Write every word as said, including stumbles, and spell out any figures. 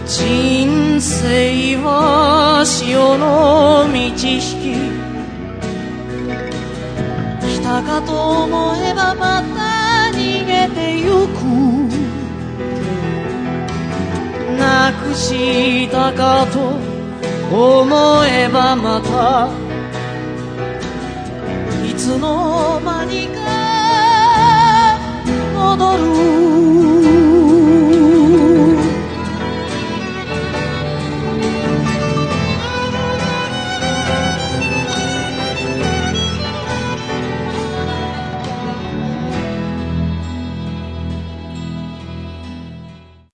人生は潮の満ち引き、来たかと思えばまた逃げてゆく、なくしたかと思えばまたいつの間にか戻る。